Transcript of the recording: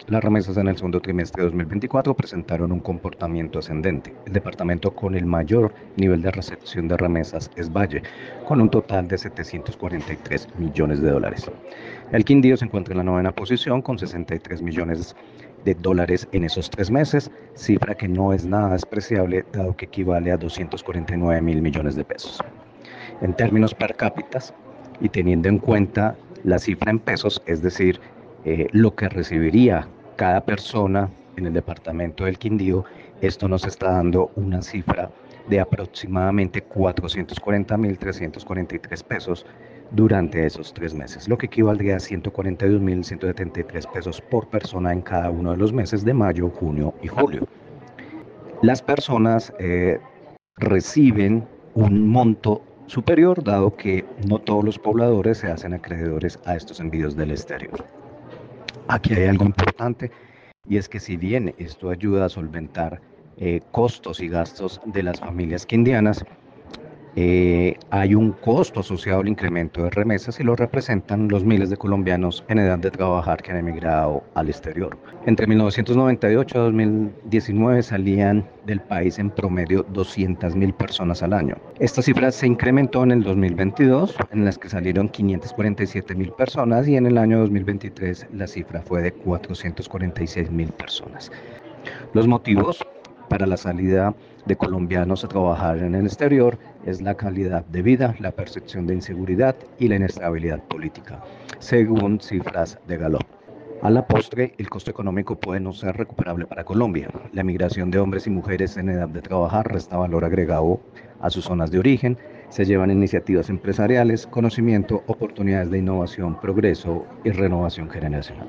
Las remesas en el segundo trimestre de 2024 presentaron un comportamiento ascendente. El departamento con el mayor nivel de recepción de remesas es Valle, con un total de 743 millones de dólares. El Quindío se encuentra en la novena posición con 63 millones de dólares en esos 3 meses, cifra que no es nada despreciable dado que equivale a 249 mil millones de pesos. En términos per cápita y teniendo en cuenta la cifra en pesos, es decir, lo que recibiría cada persona en el departamento del Quindío, esto nos está dando una cifra de aproximadamente 440.343 pesos durante esos 3 meses, lo que equivaldría a 142.173 pesos por persona en cada uno de los meses de mayo, junio y julio. Las personas reciben un monto superior, dado que no todos los pobladores se hacen acreedores a estos envíos del exterior. Aquí hay algo importante y es que si bien esto ayuda a solventar costos y gastos de las familias quindianas, hay un costo asociado al incremento de remesas y lo representan los miles de colombianos en edad de trabajar que han emigrado al exterior. Entre 1998 a 2019 salían del país en promedio 200.000 personas al año. Esta cifra se incrementó en el 2022, en las que salieron 547.000 personas, y en el año 2023 la cifra fue de 446.000 personas. Los motivos para la salida de colombianos a trabajar en el exterior es la calidad de vida, la percepción de inseguridad y la inestabilidad política, según cifras de Gallup. A la postre, el costo económico puede no ser recuperable para Colombia. La migración de hombres y mujeres en edad de trabajar resta valor agregado a sus zonas de origen, se llevan iniciativas empresariales, conocimiento, oportunidades de innovación, progreso y renovación generacional.